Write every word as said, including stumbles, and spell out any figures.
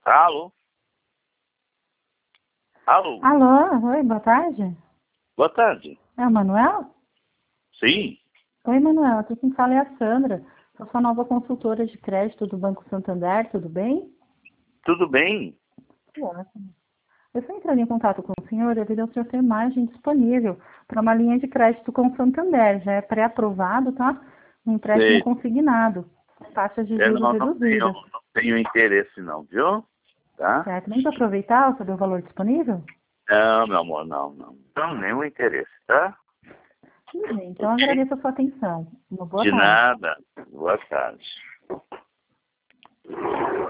Alô? Alô? Alô, oi, boa tarde. Boa tarde. É o Manuel? Sim? Oi, Manuel, aqui quem fala é a Sandra. Sou sua nova consultora de crédito do Banco Santander, tudo bem? Tudo bem? Ótimo. Eu estou entrando em contato com o senhor devido ao senhor ter margem disponível para uma linha de crédito com o Santander. Já é pré-aprovado, tá? Um empréstimo Sei. consignado, com taxas de É, juros não, não, tenho, reduzidas. não tenho interesse não, viu? Tá? Certo? Nem para aproveitar, saber o valor disponível? Não, meu amor, não, não. Não, nenhum interesse, tá? Tudo bem, então Ok? agradeço a sua atenção. Uma boa De tarde. nada. Boa tarde.